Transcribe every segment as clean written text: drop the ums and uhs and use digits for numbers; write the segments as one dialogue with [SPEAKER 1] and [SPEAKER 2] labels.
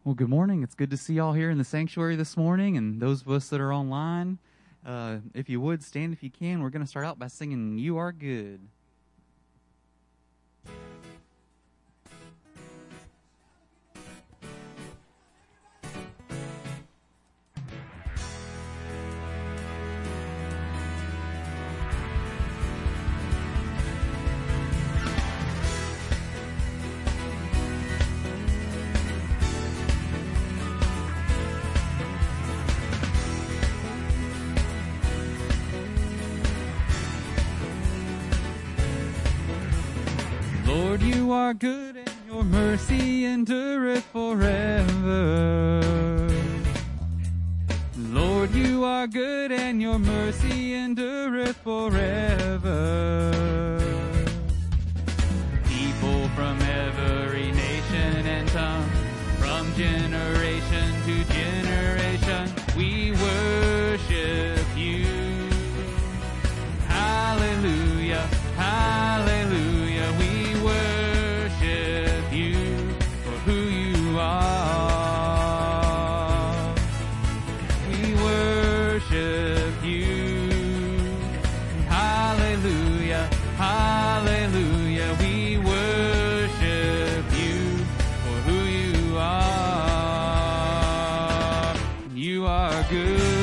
[SPEAKER 1] Well, good morning. It's good to see y'all here in the sanctuary this morning, and those of us that are online. If you would, stand if you can. We're going to start out by singing You Are Good. Lord, you are good and your mercy endureth forever. Lord, you are good and your mercy endureth forever. People from every nation and tongue, from generation to generation, we worship you. Hallelujah, hallelujah, we worship you for who you are. We worship you. Hallelujah, hallelujah, we worship you for who you are. You are good.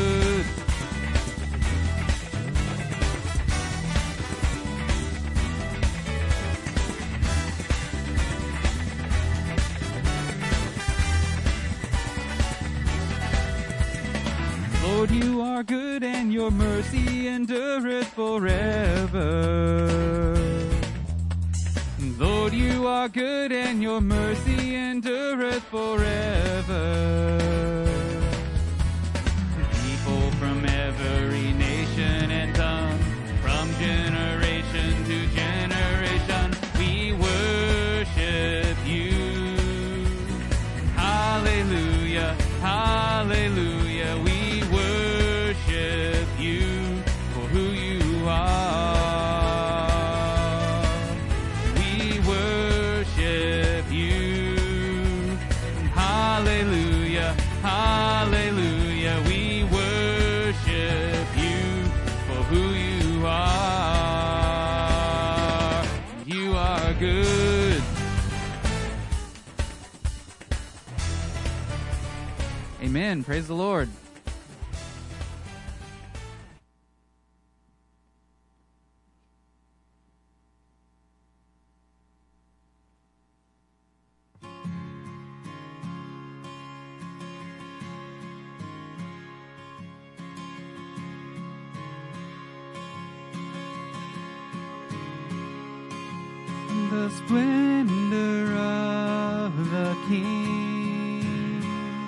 [SPEAKER 1] Lord, you are good and your mercy endureth forever. Lord, you are good and your mercy endureth forever. People from every nation and tongue, from generation to generation, we worship you. Hallelujah, hallelujah, we worship you for who you are. We worship you. Hallelujah, hallelujah, we worship you for who you are. You are good. Amen. Praise the Lord. The splendor of the King,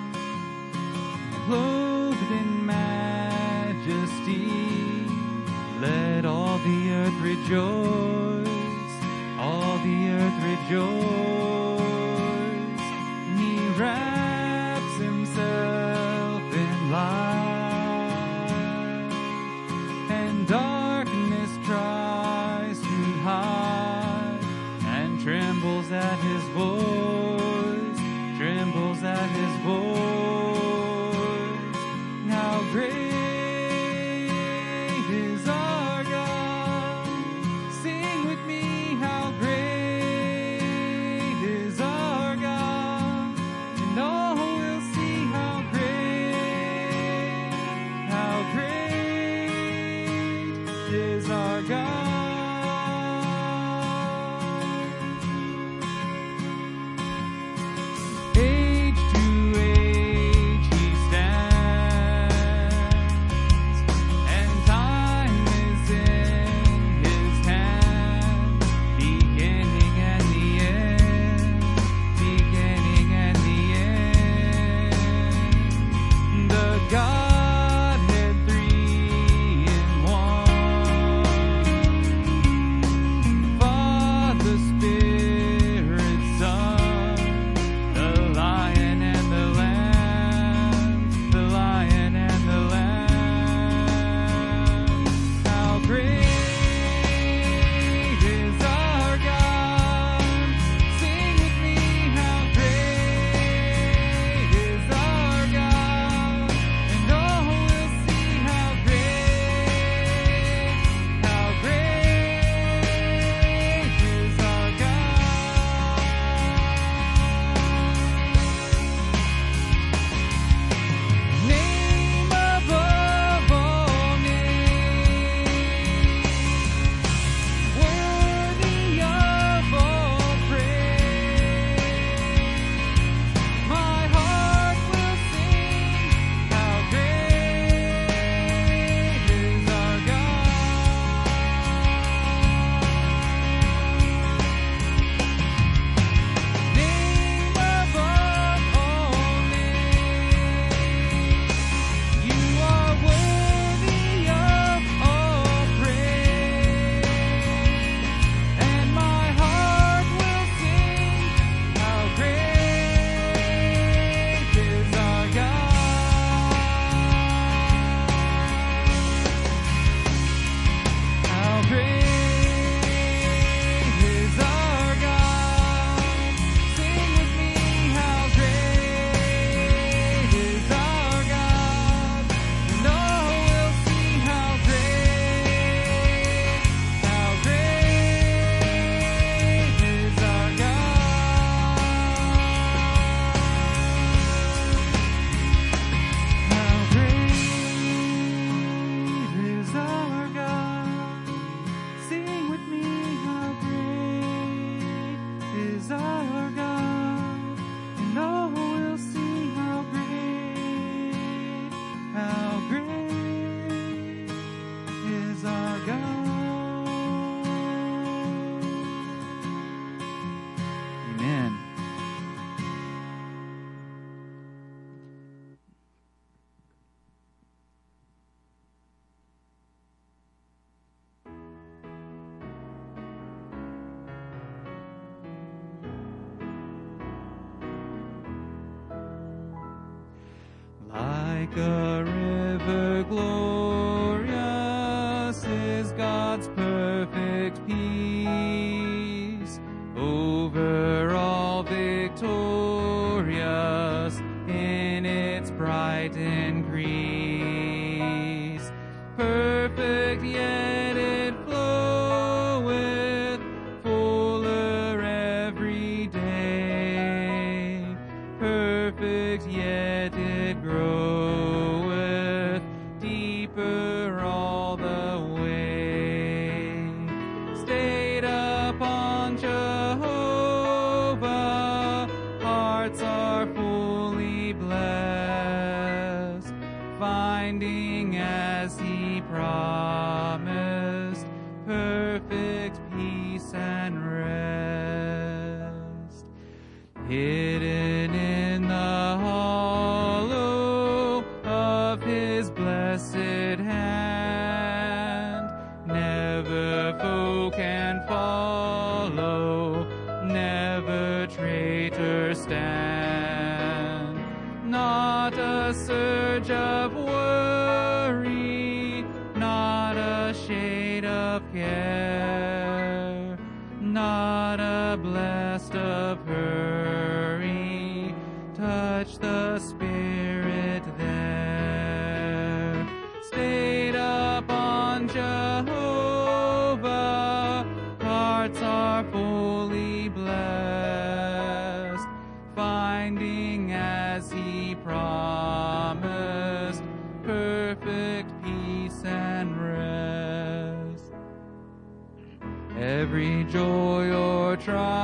[SPEAKER 1] clothed in majesty, let all the earth rejoice, all the earth rejoice. He wraps himself in light, and darkness tries to hide, and trembles at his voice, trembles at his voice. How great is our God. Sing with me, how great is our God. And like a river glorious is God's perfect peace, over all victorious in its bright increase. Perfect yet it floweth, fuller every day. Perfect yet it groweth, deeper all the way. Stayed upon Jehovah, hearts are fully blessed, finding as he promised, perfect peace and rest. Hidden in the hollow of his blessed hand, never foe can follow, never traitor stand. Not a surge of worry, not a shade of care, not a blast of hurry, touch the Spirit there. Stayed upon Jehovah, hearts are fully blessed, finding as he promised, perfect peace and rest. Every joy or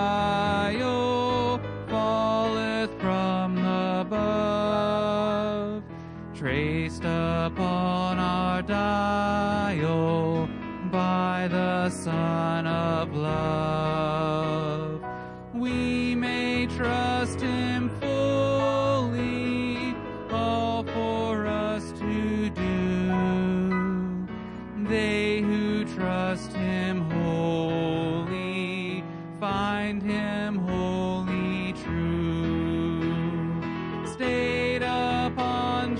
[SPEAKER 1] trial falleth from above, traced upon our dial by the Son of Love. We may trust him fully, all for us to do. They who trust him wholly find him wholly true. Stayed upon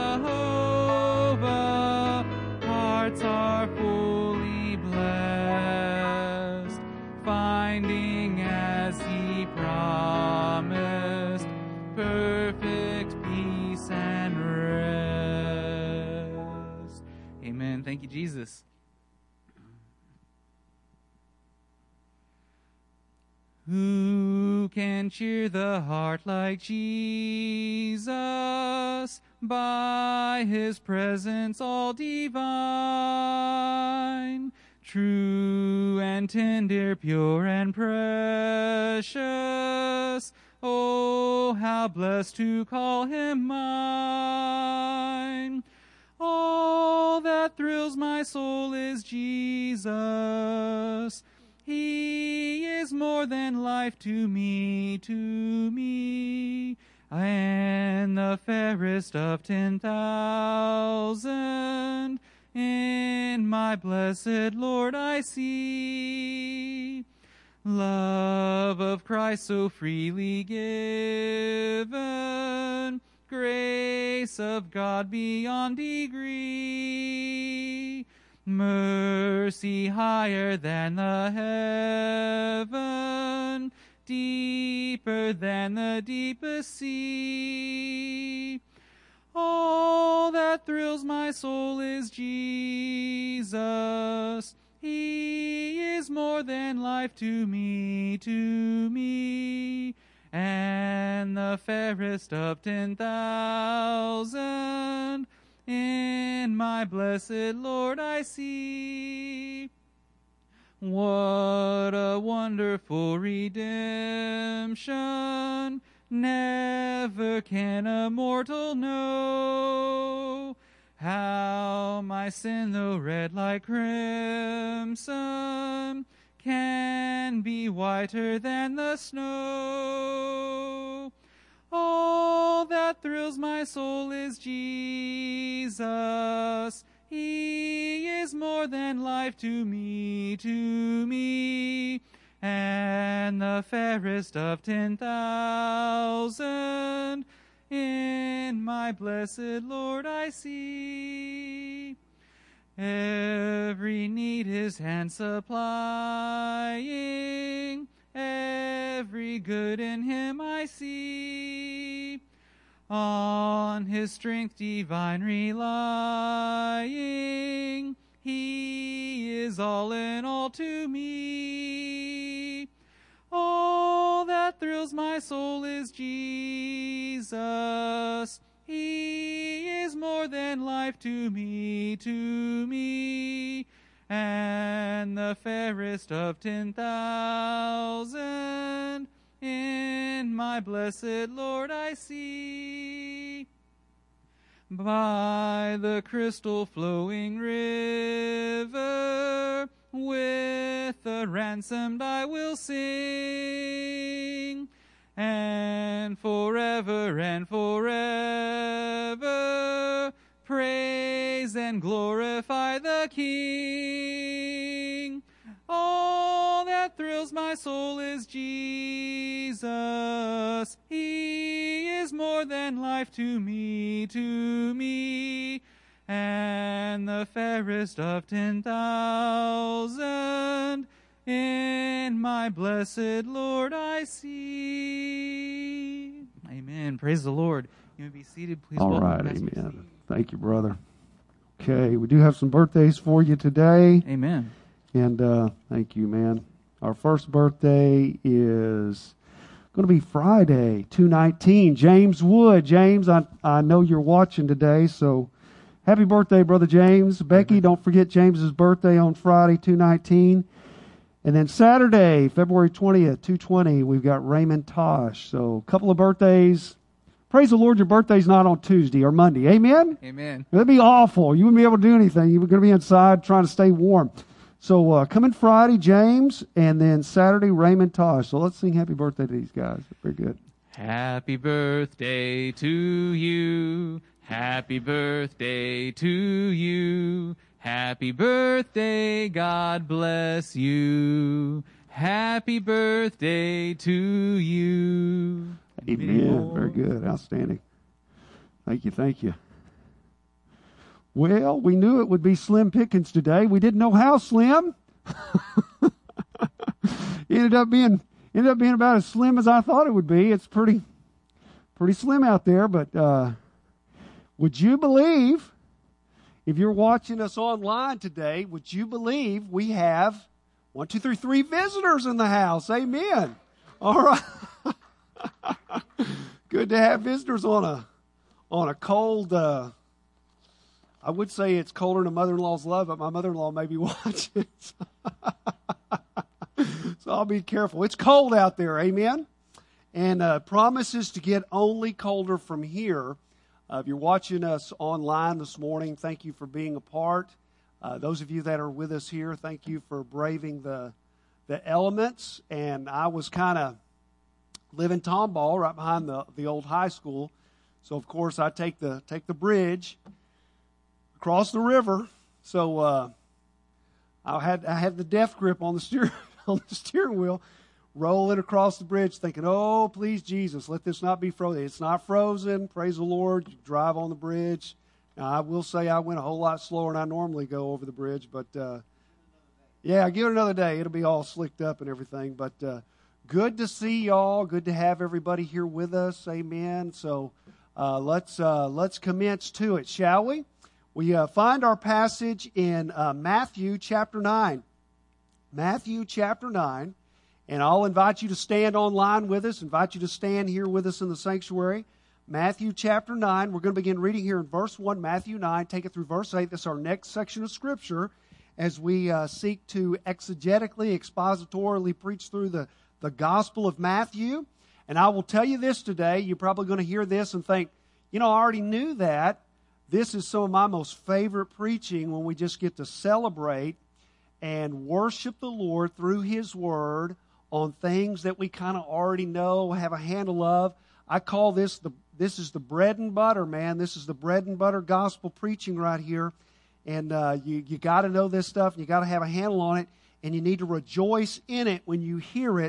[SPEAKER 1] Jehovah, hearts are fully blessed, finding as he promised, perfect peace and rest. Amen. Thank you, Jesus. Who can cheer the heart like Jesus, by his presence all divine, true and tender, pure and precious? Oh, how blessed to call him mine. All that thrills my soul is Jesus. He is more than life to me, and the fairest of 10,000 in my blessed Lord I see. Love of Christ so freely given, grace of God beyond degree, mercy higher than the heaven, deeper than the deepest sea. All that thrills my soul is Jesus. He is more than life to me, and the fairest of 10,000 in my blessed Lord I see. What a wonderful redemption, never can a mortal know. How my sin, though red like crimson, can be whiter than the snow. All that thrills my soul is Jesus. He is more than life to me, and the fairest of 10,000 in in my blessed Lord I see. Every need his hand supplying, every good in him I see. On his strength divine relying, he is all in all to me. All that thrills my soul is Jesus. He is more than life to me, and the fairest of 10,000 in my blessed Lord I see. By the crystal flowing river, with the ransomed I will sing, and forever praise and glorify the King. All that thrills my soul is Jesus. He is more than life to me, and the fairest of 10,000 in my blessed Lord I see. Amen. Praise the Lord. You may be seated. Please.
[SPEAKER 2] All right. Amen. Thank you, brother. Okay, we do have some birthdays for you today.
[SPEAKER 1] Amen.
[SPEAKER 2] And thank you, man. Our first birthday is going to be Friday, 2/19. James Wood. James, I know you're watching today, so happy birthday, Brother James. Becky, don't forget James's birthday on Friday, 2/19. And then Saturday, February 20th, 2/20, we've got Raymond Tosh. So a couple of birthdays. Praise the Lord, your birthday's not on Tuesday or Monday. Amen?
[SPEAKER 1] Amen.
[SPEAKER 2] That'd be awful. You wouldn't be able to do anything. You were going to be inside trying to stay warm. So coming Friday, James, and then Saturday, Raymond Tosh. So let's sing happy birthday to these guys. Very good.
[SPEAKER 1] Happy birthday to you. Happy birthday to you. Happy birthday, God bless you. Happy birthday to you.
[SPEAKER 2] Amen. Very good. Outstanding. Thank you. Well, we knew it would be slim pickings today. We didn't know how slim. It ended up being about as slim as I thought it would be. It's pretty slim out there, but would you believe, if you're watching us online today, would you believe we have 3 visitors in the house? Amen. All right. Good to have visitors on a cold, I would say it's colder than a mother-in-law's love, but my mother-in-law may be watching. So I'll be careful. It's cold out there, amen? And promises to get only colder from here. If you're watching us online this morning, thank you for being a part. Those of you that are with us here, thank you for braving the elements. And I was kind of living Tomball right behind the old high school. So, of course, I take the bridge across the river. So I had the death grip on the steering wheel, rolling across the bridge, thinking, "Oh, please, Jesus, let this not be frozen." It's not frozen. Praise the Lord. You drive on the bridge. Now, I will say I went a whole lot slower than I normally go over the bridge, but yeah, give it another day. It'll be all slicked up and everything. But good to see y'all. Good to have everybody here with us. Amen. So let's commence to it, shall we? We find our passage in Matthew chapter 9. Matthew chapter 9. And I'll invite you to stand online with us, invite you to stand here with us in the sanctuary. Matthew chapter 9. We're going to begin reading here in verse 1, Matthew 9, take it through verse 8. This is our next section of Scripture as we seek to exegetically, expositorily preach through the Gospel of Matthew. And I will tell you this today. You're probably going to hear this and think, I already knew that. This is some of my most favorite preaching when we just get to celebrate and worship the Lord through His Word on things that we kind of already know, have a handle of. I call this is the bread and butter, man. This is the bread and butter gospel preaching right here. And you got to know this stuff, and you got to have a handle on it, and you need to rejoice in it when you hear it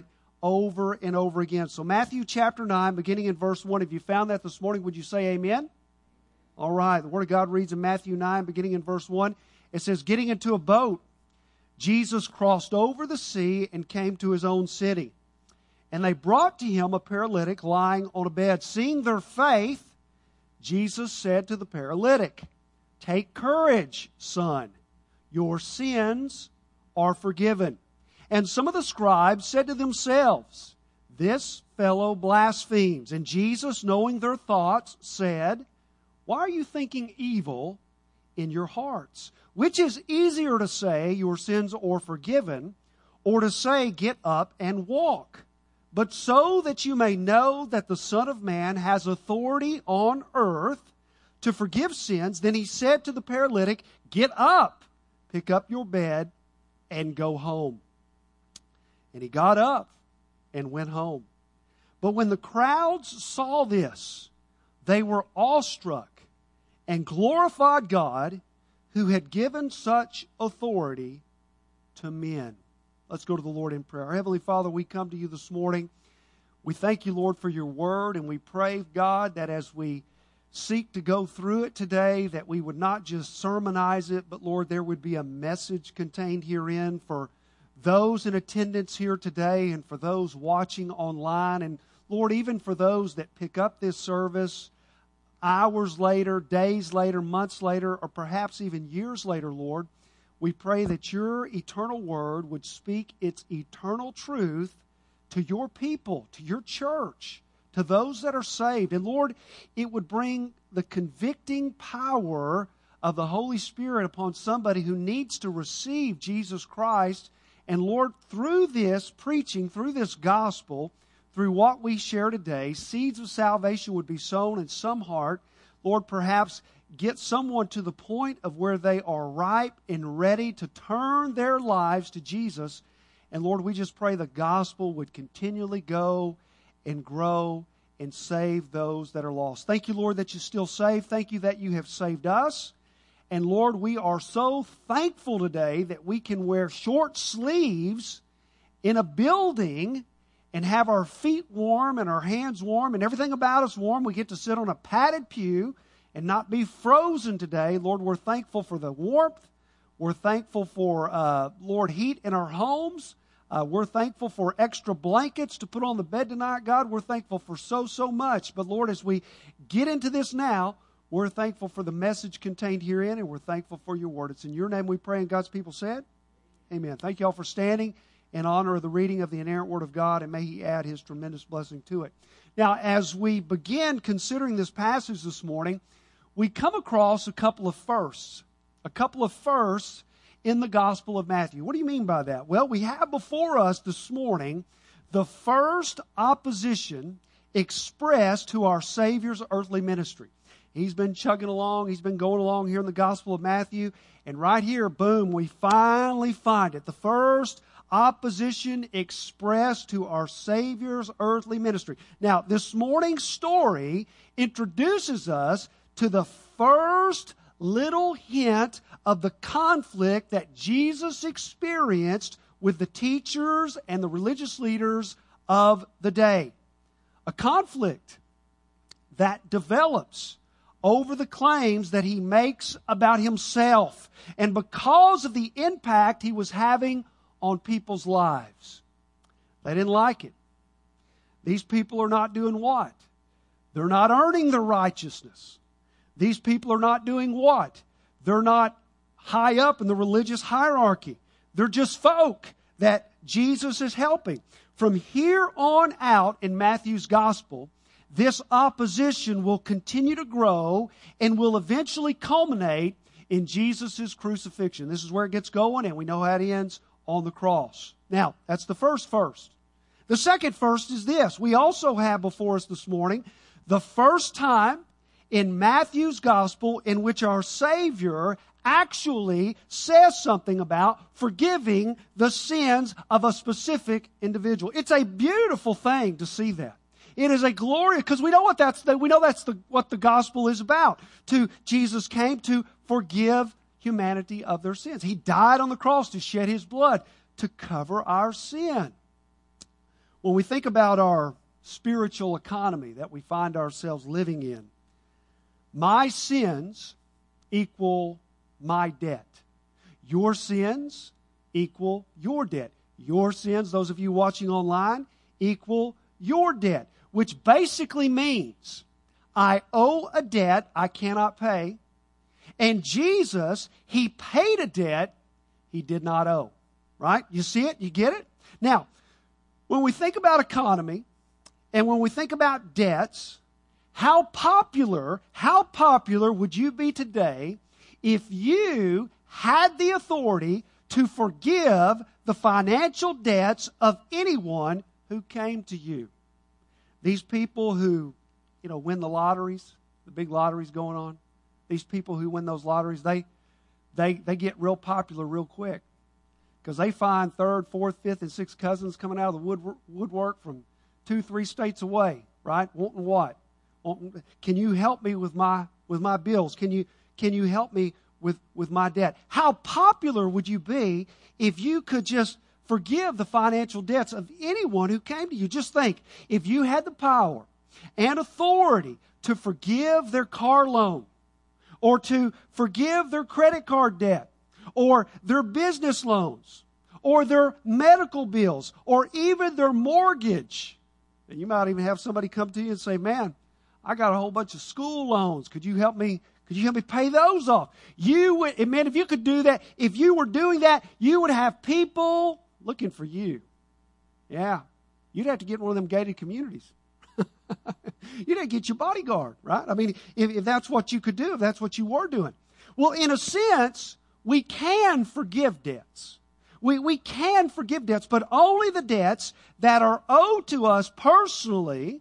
[SPEAKER 2] over and over again. So Matthew chapter 9, beginning in verse 1. If you found that this morning, would you say amen? All right. The Word of God reads in Matthew 9, beginning in verse 1. It says, getting into a boat, Jesus crossed over the sea and came to his own city. And they brought to him a paralytic lying on a bed. Seeing their faith, Jesus said to the paralytic, take courage, son. Your sins are forgiven. And some of the scribes said to themselves, this fellow blasphemes. And Jesus, knowing their thoughts, said, why are you thinking evil in your hearts? Which is easier to say, your sins are forgiven, or to say, get up and walk? But so that you may know that the Son of Man has authority on earth to forgive sins, then he said to the paralytic, get up, pick up your bed, and go home. And he got up and went home. But when the crowds saw this, they were awestruck and glorified God who had given such authority to men. Let's go to the Lord in prayer. Our Heavenly Father, we come to you this morning. We thank you, Lord, for your word, and we pray, God, that as we seek to go through it today, that we would not just sermonize it, but, Lord, there would be a message contained herein for those in attendance here today and for those watching online, and, Lord, even for those that pick up this service hours later, days later, months later, or perhaps even years later, Lord, we pray that your eternal word would speak its eternal truth to your people, to your church, to those that are saved. And Lord, it would bring the convicting power of the Holy Spirit upon somebody who needs to receive Jesus Christ. And Lord, through this preaching, through this gospel, through what we share today, seeds of salvation would be sown in some heart. Lord, perhaps get someone to the point of where they are ripe and ready to turn their lives to Jesus. And Lord, we just pray the gospel would continually go and grow and save those that are lost. Thank you, Lord, that you still save. Thank you that you have saved us. And Lord, we are so thankful today that we can wear short sleeves in a building and have our feet warm and our hands warm and everything about us warm. We get to sit on a padded pew and not be frozen today. Lord, we're thankful for the warmth. We're thankful for, Lord, heat in our homes. We're thankful for extra blankets to put on the bed tonight. God, we're thankful for so much. But Lord, as we get into this now, we're thankful for the message contained herein, and we're thankful for your word. It's in your name we pray, and God's people said, amen. Thank you all for standing in honor of the reading of the inerrant Word of God, and may He add His tremendous blessing to it. Now, as we begin considering this passage this morning, we come across a couple of firsts in the Gospel of Matthew. What do you mean by that? Well, we have before us this morning the first opposition expressed to our Savior's earthly ministry. He's been chugging along. He's been going along here in the Gospel of Matthew. And right here, boom, we finally find it. The first opposition expressed to our Savior's earthly ministry. Now, this morning's story introduces us to the first little hint of the conflict that Jesus experienced with the teachers and the religious leaders of the day. A conflict that develops over the claims that he makes about himself and because of the impact he was having on people's lives. They didn't like it. These people are not doing what? They're not earning their righteousness. These people are not doing what? They're not high up in the religious hierarchy. They're just folk that Jesus is helping. From here on out in Matthew's gospel, this opposition will continue to grow and will eventually culminate in Jesus' crucifixion. This is where it gets going, and we know how it ends on the cross. Now, that's the first. The second first is this. We also have before us this morning the first time in Matthew's gospel in which our Savior actually says something about forgiving the sins of a specific individual. It's a beautiful thing to see that. It is a glorious, because we know what that's what the gospel is about. Jesus came to forgive humanity of their sins. He died on the cross to shed His blood to cover our sin. when we think about our spiritual economy that we find ourselves living in, my sins equal my debt. Your sins equal your debt. Your sins, those of you watching online, equal your debt, which basically means I owe a debt I cannot pay, and Jesus, He paid a debt He did not owe. Right? You see it? You get it? Now, when we think about economy, and when we think about debts, how popular would you be today if you had the authority to forgive the financial debts of anyone who came to you? These people who, win the lotteries, the big lotteries going on, these people who win those lotteries, they get real popular real quick because they find third, fourth, fifth, and sixth cousins coming out of the woodwork from 2-3 states away, right? Wanting what? Can you help me with my bills? Can you help me with my debt? How popular would you be if you could just forgive the financial debts of anyone who came to you? Just think, if you had the power and authority to forgive their car loan, or to forgive their credit card debt, or their business loans, or their medical bills, or even their mortgage. And you might even have somebody come to you and say, man, I got a whole bunch of school loans. Could you help me pay those off? Man, if you could do that, if you were doing that, you would have people looking for you. Yeah. You'd have to get one of them gated communities. You'd have to get your bodyguard, right? I mean, if that's what you could do, if that's what you were doing. Well, in a sense, we can forgive debts. We can forgive debts, but only the debts that are owed to us personally,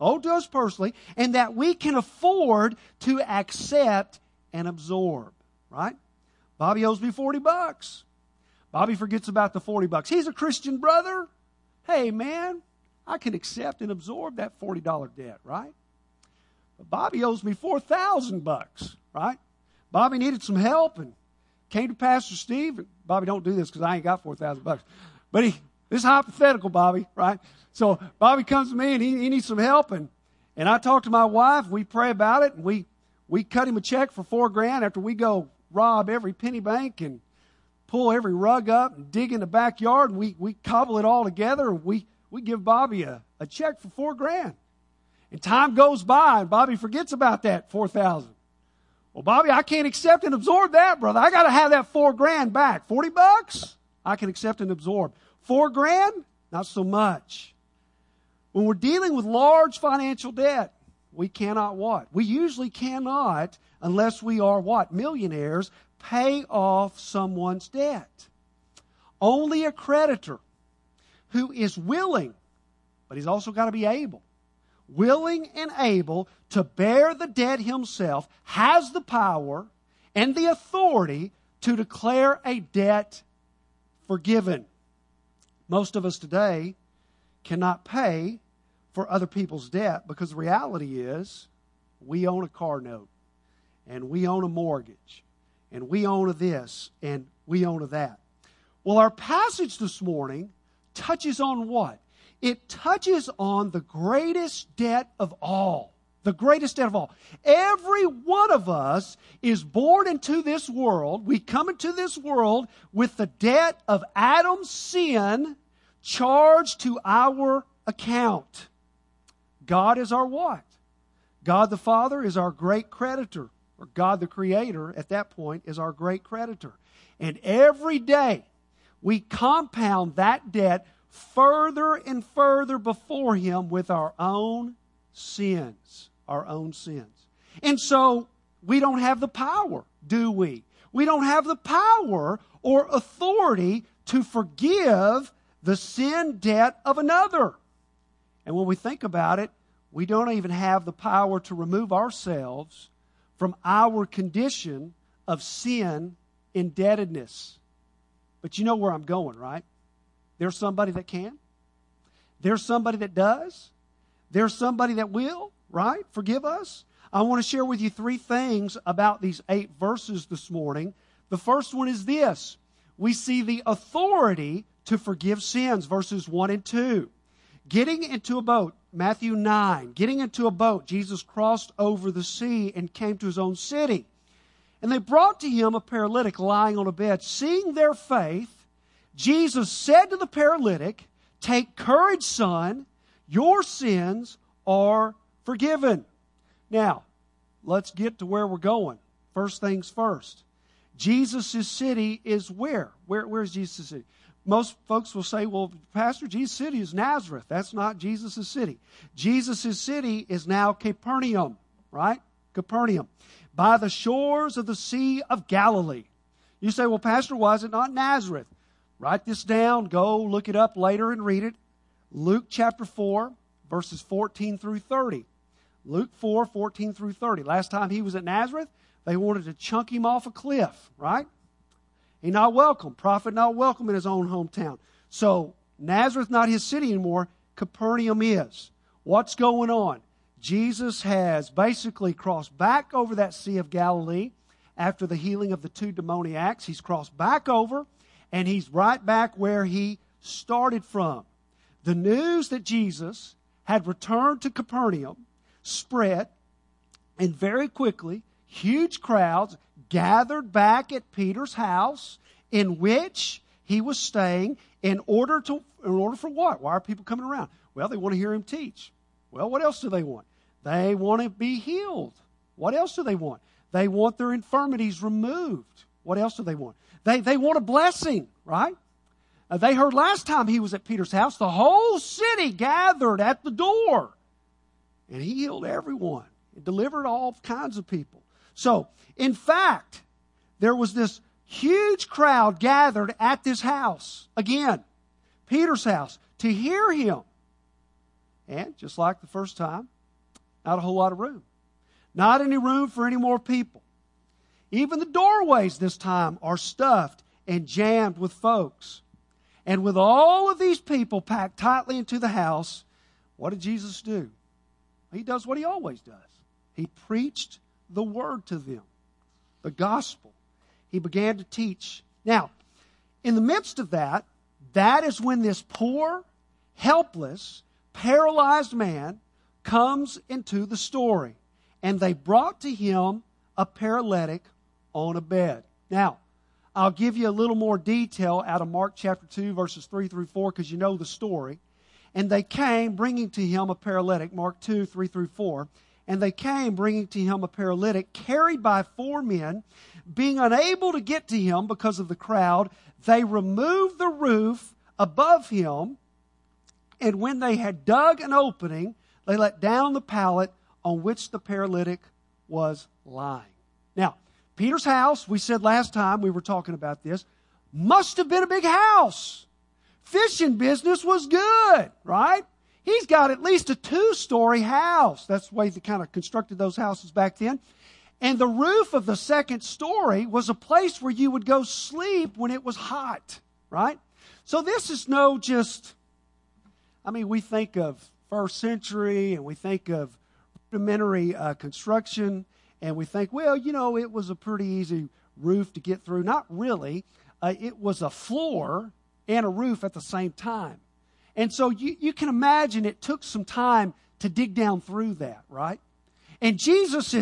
[SPEAKER 2] and that we can afford to accept and absorb, right? Bobby owes me $40. Bobby forgets about the $40. He's a Christian brother. Hey, man, I can accept and absorb that $40 debt, right? But Bobby owes me $4,000, right? Bobby needed some help and came to Pastor Steve. Bobby, don't do this because I ain't got $4,000. But this is hypothetical, Bobby, right? So Bobby comes to me and he needs some help, and I talk to my wife. We pray about it, and we cut him a check for $4,000 after we go rob every penny bank and pull every rug up and dig in the backyard, and we cobble it all together. And we give Bobby a check for $4,000. And time goes by, and Bobby forgets about that $4,000. Well, Bobby, I can't accept and absorb that, brother. I got to have that $4,000 back. $40, I can accept and absorb. $4,000, not so much. When we're dealing with large financial debt, we cannot what? We usually cannot, unless we are what? Millionaires, pay off someone's debt. Only a creditor who is willing, but he's also got to be able, willing and able to bear the debt himself, has the power and the authority to declare a debt forgiven. Most of us today cannot pay for other people's debt because the reality is we own a car note, and we own a mortgage, and we own a this, and we own a that. Well, our passage this morning touches on what? It touches on the greatest debt of all. The greatest debt of all. Every one of us is born into this world. We come into this world with the debt of Adam's sin charged to our account. God is our what? God the Father is our great creditor. Or God the Creator, at that point, is our great creditor. And every day, we compound that debt further and further before Him with our own sins. Our own sins. And so, we don't have the power, do we? We don't have the power or authority to forgive the sin debt of another. And when we think about it, we don't even have the power to remove ourselves from our condition of sin indebtedness. But you know where I'm going, right? There's somebody that can. There's somebody that does. There's somebody that will, right? Forgive us. I want to share with you 3 things about these 8 verses this morning. The first one is this. We see the authority to forgive sins, verses 1 and 2. Getting into a boat, Matthew 9, getting into a boat, Jesus crossed over the sea and came to his own city. And they brought to him a paralytic lying on a bed. Seeing their faith, Jesus said to the paralytic, "Take courage, son, your sins are forgiven." Now, let's get to where we're going. First things first. Jesus' city is where? Where's Jesus' city? Most folks will say, well, Pastor, Jesus' city is Nazareth. That's not Jesus' city. Jesus' city is now Capernaum, right? Capernaum. By the shores of the Sea of Galilee. You say, well, Pastor, why is it not Nazareth? Write this down. Go look it up later and read it. Luke chapter 4, verses 14 through 30. Luke 4, 14 through 30. Last time he was at Nazareth, they wanted to chunk him off a cliff, right? He not welcome. Prophet not welcome in his own hometown. So Nazareth not his city anymore. Capernaum is. What's going on? Jesus has basically crossed back over that Sea of Galilee after the healing of the two demoniacs. He's crossed back over, and he's right back where he started from. The news that Jesus had returned to Capernaum spread, and very quickly, huge crowds gathered back at Peter's house in which he was staying in order for what? Why are people coming around? Well, they want to hear him teach. Well, what else do they want? They want to be healed. What else do they want? They want their infirmities removed. What else do they want? They want a blessing, right? They heard last time he was at Peter's house, the whole city gathered at the door. And he healed everyone. He delivered all kinds of people. So, in fact, there was this huge crowd gathered at this house. Again, Peter's house, to hear him. And just like the first time, not a whole lot of room. Not any room for any more people. Even the doorways this time are stuffed and jammed with folks. And with all of these people packed tightly into the house, what did Jesus do? He does what he always does. He preached the word to them, the gospel. He began to teach. Now, in the midst of that, that is when this poor, helpless, paralyzed man comes into the story. And they brought to him a paralytic on a bed. Now, I'll give you a little more detail out of Mark chapter 2, verses 3 through 4, because you know the story. And they came bringing to him a paralytic, Mark 2, 3 through 4. And they came bringing to him a paralytic carried by 4 men. Being unable to get to him because of the crowd, they removed the roof above him. And when they had dug an opening, they let down the pallet on which the paralytic was lying. Now, Peter's house, we said last time we were talking about this, must have been a big house. Fishing business was good, right? He's got at least a 2-story house. That's the way they kind of constructed those houses back then. And the roof of the second story was a place where you would go sleep when it was hot, right? So this is no just, we think of first century and we think of rudimentary construction and we think, well, it was a pretty easy roof to get through. Not really. It was a floor and a roof at the same time. And so you can imagine it took some time to dig down through that, right? And Jesus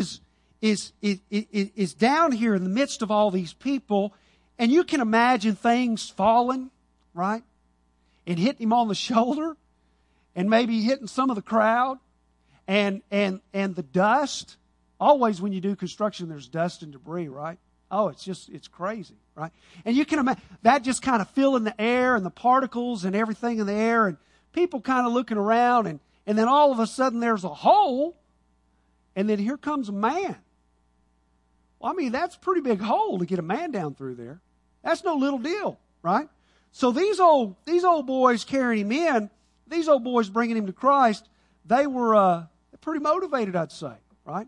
[SPEAKER 2] is down here in the midst of all these people, and you can imagine things falling, right? And hitting him on the shoulder, and maybe hitting some of the crowd, and the dust. Always when you do construction, there's dust and debris, right? Oh, it's crazy, right? And you can imagine that just kind of filling the air and the particles and everything in the air and people kind of looking around and then all of a sudden there's a hole and then here comes a man. Well, that's a pretty big hole to get a man down through there. That's no little deal, right? So these old boys carrying him in, these old boys bringing him to Christ, they were pretty motivated, I'd say, right?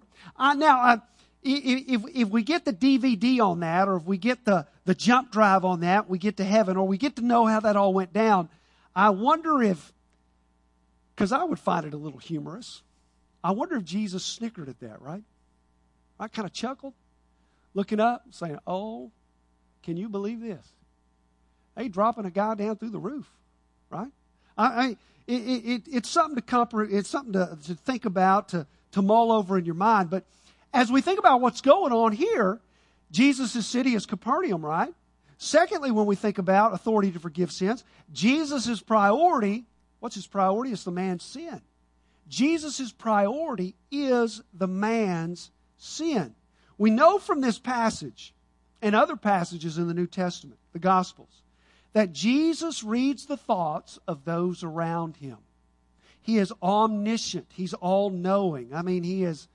[SPEAKER 2] If we get the DVD on that, or if we get the jump drive on that, we get to heaven, or we get to know how that all went down, I wonder because I would find it a little humorous, I wonder if Jesus snickered at that, right? I kind of chuckled, looking up, saying, oh, can you believe this? They dropping a guy down through the roof, right? It's something it's something to think about, to mull over in your mind. But as we think about what's going on here, Jesus' city is Capernaum, right? Secondly, when we think about authority to forgive sins, Jesus' priority, what's his priority? It's the man's sin. Jesus' priority is the man's sin. We know from this passage and other passages in the New Testament, the Gospels, that Jesus reads the thoughts of those around him. He is omniscient. He's all-knowing. I mean, he's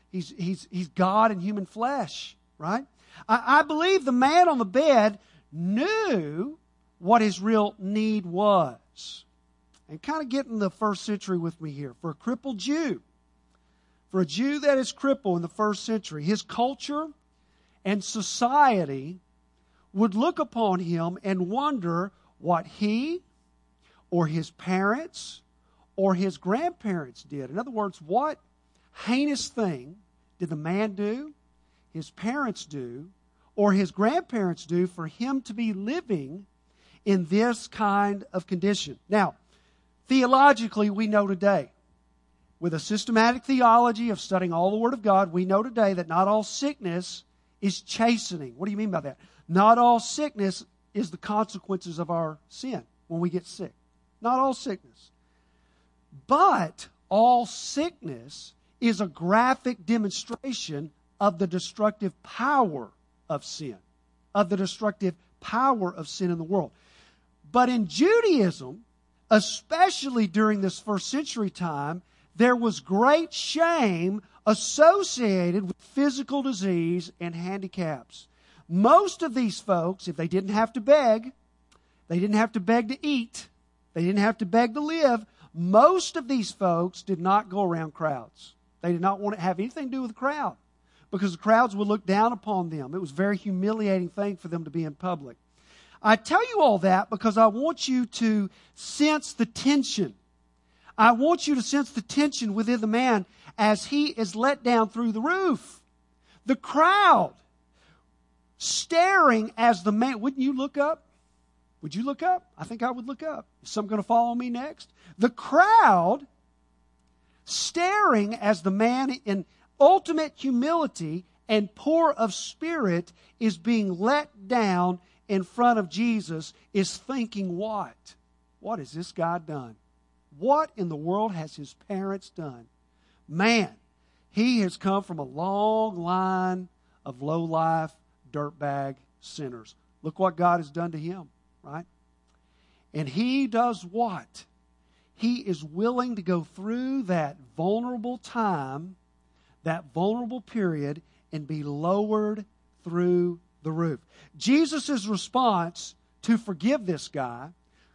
[SPEAKER 2] God in human flesh, right? I believe the man on the bed knew what his real need was. And kind of get in the first century with me here. For a crippled Jew, for a Jew that is crippled in the first century, his culture and society would look upon him and wonder what he or his parents or his grandparents did. In other words, what heinous thing did the man do, his parents do, or his grandparents do for him to be living in this kind of condition? Now, theologically, we know today, with a systematic theology of studying all the Word of God, we know today that not all sickness is chastening. What do you mean by that? Not all sickness is the consequences of our sin when we get sick. Not all sickness. But all sickness is a graphic demonstration of the destructive power of sin. Of the destructive power of sin in the world. But in Judaism, especially during this first century time, there was great shame associated with physical disease and handicaps. Most of these folks, if they didn't have to beg, they didn't have to beg to eat, they didn't have to beg to live, most of these folks did not go around crowds. They did not want to have anything to do with the crowd because the crowds would look down upon them. It was a very humiliating thing for them to be in public. I tell you all that because I want you to sense the tension. I want you to sense the tension within the man as he is let down through the roof. The crowd staring as the man. Wouldn't you look up? Would you look up? I think I would look up. Is someone going to follow me next? The crowd staring as the man in ultimate humility and poor of spirit is being let down in front of Jesus is thinking what? What has this guy done? What in the world has his parents done? Man, he has come from a long line of low-life, dirtbag sinners. Look what God has done to him, right? And he does what? He is willing to go through that vulnerable time, that vulnerable period, and be lowered through the roof. Jesus' response to forgive this guy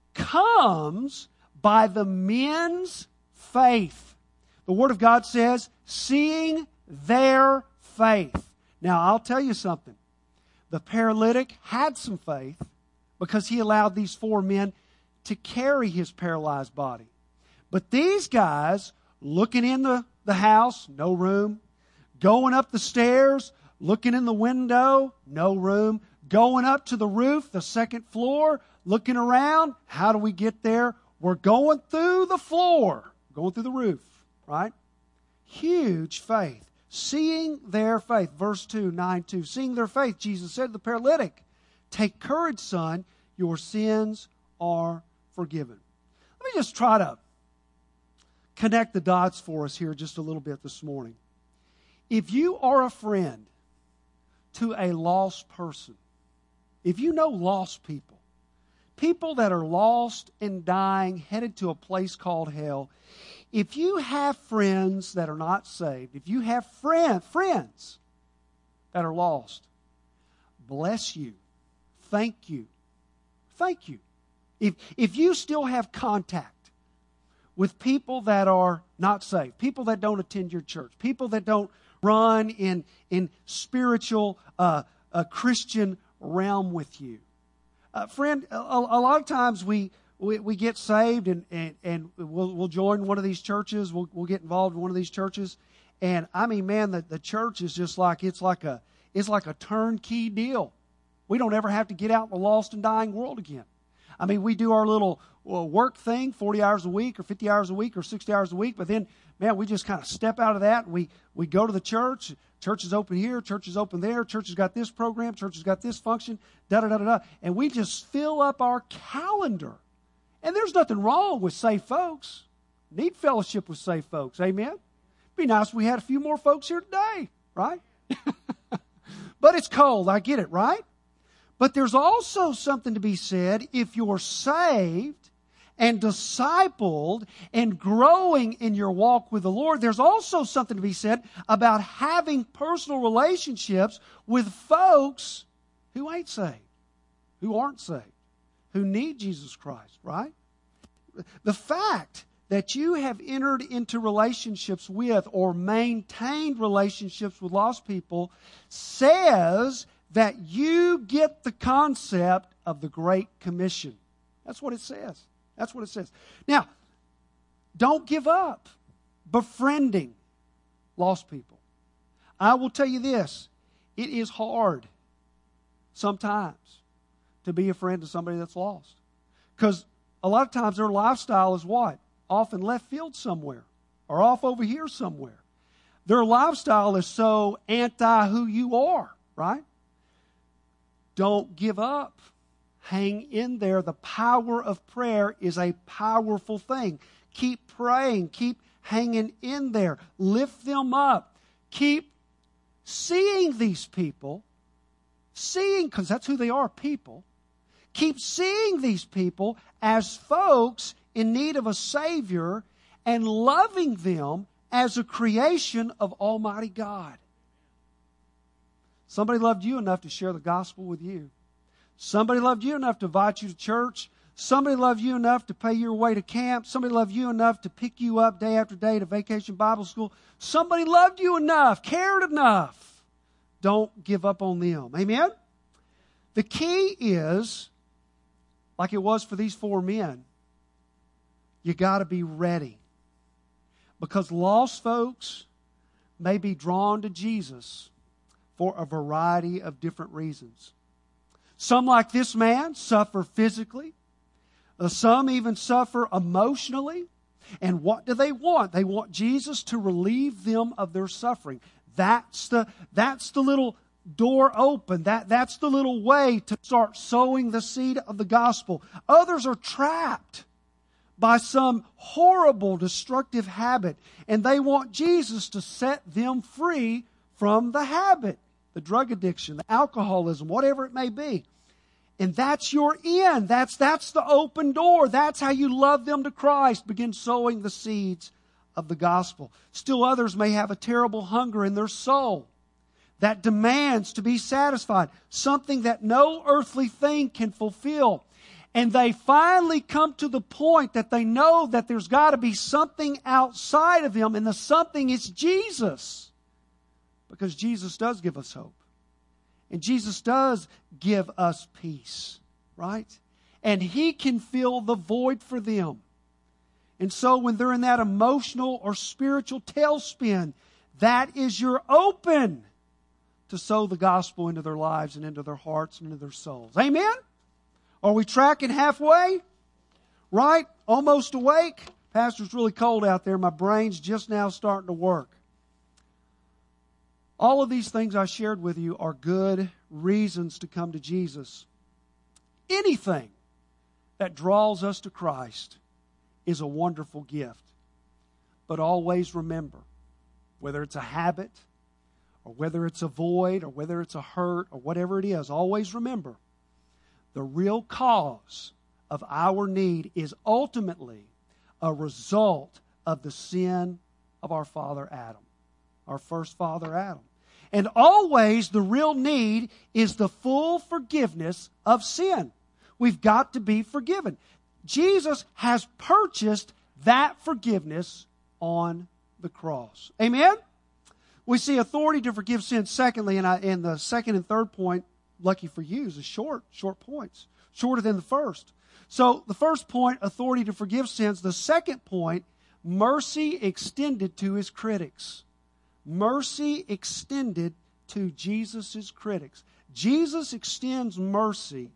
[SPEAKER 2] comes by the men's faith. The Word of God says, seeing their faith. Now, I'll tell you something. The paralytic had some faith because he allowed these four men to carry his paralyzed body. But these guys, looking in the house, no room. Going up the stairs, looking in the window, no room. Going up to the roof, the second floor, looking around. How do we get there? We're going through the floor, going through the roof, right? Huge faith. Seeing their faith. Verse 2, 9:2. Seeing their faith, Jesus said to the paralytic, take courage, son, your sins are forgiven. Let me just try to connect the dots for us here just a little bit this morning. If you are a friend to a lost person, if you know lost people, people that are lost and dying, headed to a place called hell, if you have friends that are not saved, if you have friends that are lost, bless you. Thank you. Thank you. If you still have contact with people that are not saved, people that don't attend your church, people that don't run in spiritual Christian realm with you. Friend, a lot of times we get saved and we'll join one of these churches. We'll get involved in one of these churches. And I mean, man, the church is just like, it's like a turnkey deal. We don't ever have to get out in the lost and dying world again. I mean, we do our little work thing, 40 hours a week or 50 hours a week or 60 hours a week, but then, man, we just kind of step out of that and we go to the church. Church is open here, church is open there, church has got this program, church has got this function, da-da-da-da-da. And we just fill up our calendar. And there's nothing wrong with safe folks. Need fellowship with safe folks. Amen? It'd be nice if we had a few more folks here today, right? But it's cold. I get it, right? But there's also something to be said if you're saved and discipled and growing in your walk with the Lord. There's also something to be said about having personal relationships with folks who ain't saved, who aren't saved, who need Jesus Christ, right? The fact that you have entered into relationships with or maintained relationships with lost people says that you get the concept of the Great Commission. That's what it says. That's what it says. Now, don't give up befriending lost people. I will tell you this. It is hard sometimes to be a friend to somebody that's lost. Because a lot of times their lifestyle is what? Off in left field somewhere or off over here somewhere. Their lifestyle is so anti who you are, right? Don't give up. Hang in there. The power of prayer is a powerful thing. Keep praying. Keep hanging in there. Lift them up. Keep seeing these people. Seeing, because that's who they are, people. Keep seeing these people as folks in need of a Savior and loving them as a creation of Almighty God. Somebody loved you enough to share the gospel with you. Somebody loved you enough to invite you to church. Somebody loved you enough to pay your way to camp. Somebody loved you enough to pick you up day after day to Vacation Bible School. Somebody loved you enough, cared enough. Don't give up on them. Amen? The key is, like it was for these 4 men, you got to be ready. Because lost folks may be drawn to Jesus for a variety of different reasons. Some, like this man, suffer physically. Some even suffer emotionally. And what do they want? They want Jesus to relieve them of their suffering. That's the little door open. That's the little way to start sowing the seed of the gospel. Others are trapped by some horrible, destructive habit, and they want Jesus to set them free from the habit, the drug addiction, the alcoholism, whatever it may be. And that's your end. That's the open door. That's how you love them to Christ. Begin sowing the seeds of the gospel. Still others may have a terrible hunger in their soul that demands to be satisfied, something that no earthly thing can fulfill. And they finally come to the point that they know that there's got to be something outside of them, and the something is Jesus. Because Jesus does give us hope. And Jesus does give us peace, right? And He can fill the void for them. And so when they're in that emotional or spiritual tailspin, that is your open to sow the gospel into their lives and into their hearts and into their souls. Amen? Are we tracking halfway? Right? Almost awake? Pastor, it's really cold out there. My brain's just now starting to work. All of these things I shared with you are good reasons to come to Jesus. Anything that draws us to Christ is a wonderful gift. But always remember, whether it's a habit, or whether it's a void, or whether it's a hurt, or whatever it is, always remember, the real cause of our need is ultimately a result of the sin of our father Adam, our first father Adam. And always the real need is the full forgiveness of sin. We've got to be forgiven. Jesus has purchased that forgiveness on the cross. Amen? We see authority to forgive sins. Secondly, and the second and third point, lucky for you, is short points, shorter than the first. So the first point, authority to forgive sins. The second point, mercy extended to His critics. Mercy extended to Jesus' critics. Jesus extends mercy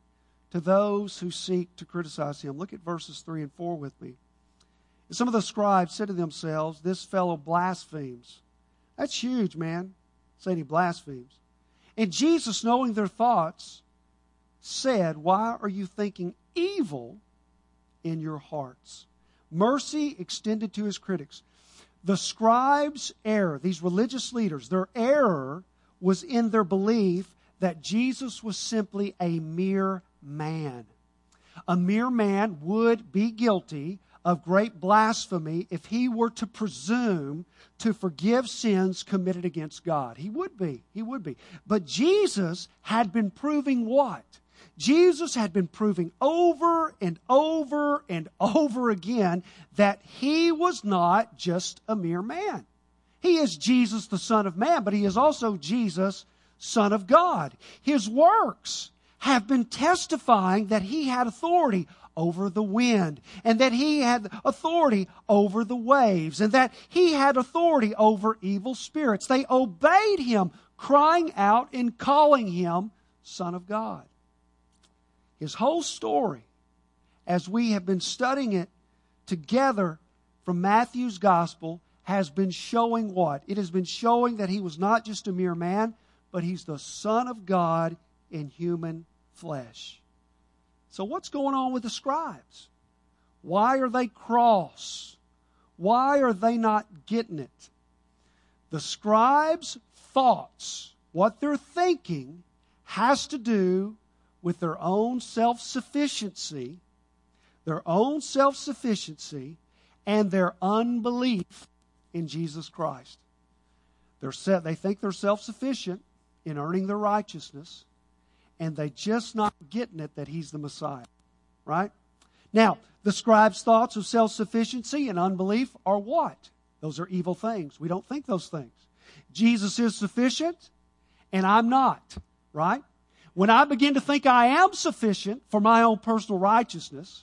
[SPEAKER 2] to those who seek to criticize him. Look at verses 3 and 4 with me. And some of the scribes said to themselves, "This fellow blasphemes." That's huge, man, saying he blasphemes. And Jesus, knowing their thoughts, said, "Why are you thinking evil in your hearts?" Mercy extended to his critics. The scribes' error, these religious leaders, their error was in their belief that Jesus was simply a mere man. A mere man would be guilty of great blasphemy if he were to presume to forgive sins committed against God. He would be. He would be. But Jesus had been proving what? Jesus had been proving over and over and over again that he was not just a mere man. He is Jesus, the Son of Man, but he is also Jesus, Son of God. His works have been testifying that he had authority over the wind, and that he had authority over the waves, and that he had authority over evil spirits. They obeyed him, crying out and calling him Son of God. His whole story, as we have been studying it together from Matthew's Gospel, has been showing what? It has been showing that he was not just a mere man, but he's the Son of God in human flesh. So what's going on with the scribes? Why are they cross? Why are they not getting it? The scribes' thoughts, what they're thinking, has to do with their own self-sufficiency, and their unbelief in Jesus Christ. They think they're self-sufficient in earning their righteousness, and they just not getting it that he's the Messiah. Right? Now, the scribes' thoughts of self-sufficiency and unbelief are what? Those are evil things. We don't think those things. Jesus is sufficient, and I'm not. Right? When I begin to think I am sufficient for my own personal righteousness,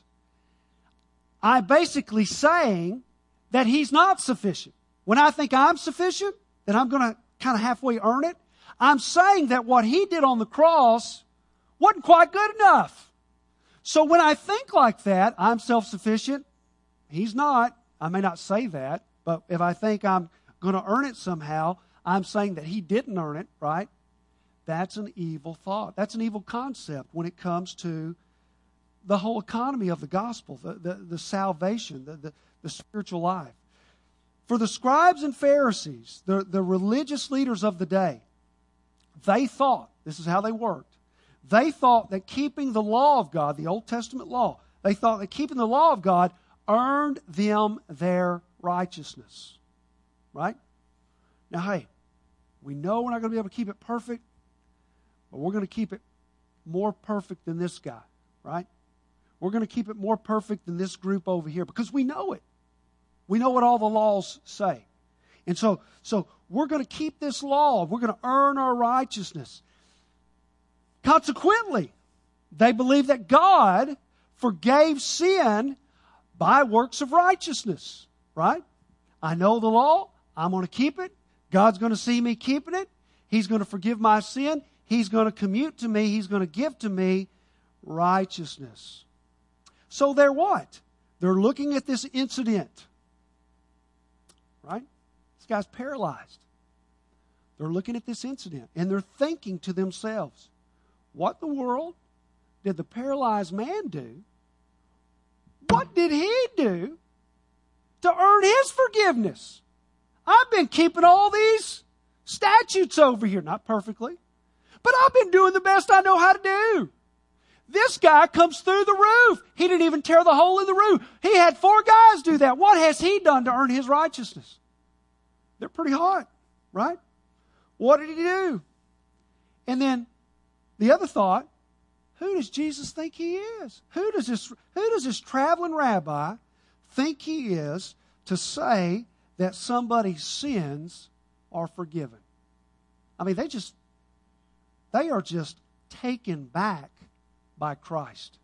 [SPEAKER 2] I'm basically saying that he's not sufficient. When I think I'm sufficient, that I'm going to kind of halfway earn it, I'm saying that what he did on the cross wasn't quite good enough. So when I think like that, I'm self-sufficient. He's not. I may not say that, but if I think I'm going to earn it somehow, I'm saying that he didn't earn it, right? That's an evil thought. That's an evil concept when it comes to the whole economy of the gospel, the salvation, the spiritual life. For the scribes and Pharisees, the religious leaders of the day, they thought, this is how they worked, they thought that keeping the law of God, the Old Testament law, they thought that keeping the law of God earned them their righteousness. Right? Now, hey, we know we're not going to be able to keep it perfect, but we're going to keep it more perfect than this guy, right? We're going to keep it more perfect than this group over here because we know it. We know what all the laws say. And so we're going to keep this law. We're going to earn our righteousness. Consequently, they believe that God forgave sin by works of righteousness, right? I know the law. I'm going to keep it. God's going to see me keeping it. He's going to forgive my sin. He's going to commute to me. He's going to give to me righteousness. So they're what? They're looking at this incident. Right? This guy's paralyzed. They're looking at this incident and they're thinking to themselves, what in the world did the paralyzed man do? What did he do to earn his forgiveness? I've been keeping all these statutes over here, not perfectly, but I've been doing the best I know how to do. This guy comes through the roof. He didn't even tear the hole in the roof. He had 4 guys do that. What has he done to earn his righteousness? They're pretty hot, right? What did he do? And then the other thought, who does Jesus think he is? Who does this traveling rabbi think he is to say that somebody's sins are forgiven? I mean, they are just taken back by Christ.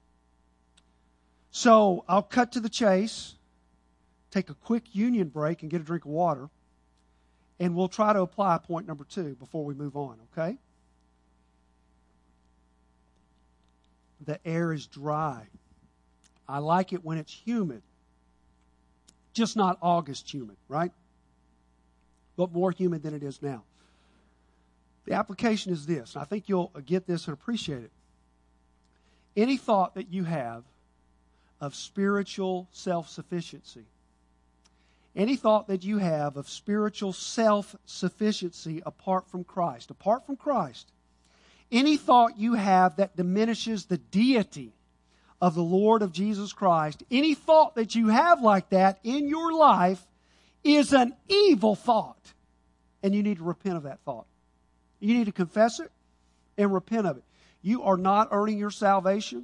[SPEAKER 2] So I'll cut to the chase, take a quick union break and get a drink of water, and we'll try to apply point number 2 before we move on, okay? the air is dry. I like it when it's humid. Just not August humid, right? But more humid than it is now. The application is this. I think you'll get this and appreciate it. Any thought that you have of spiritual self-sufficiency, any thought that you have of spiritual self-sufficiency apart from Christ, any thought you have that diminishes the deity of the Lord of Jesus Christ, any thought that you have like that in your life is an evil thought. And you need to repent of that thought. You need to confess it and repent of it. You are not earning your salvation.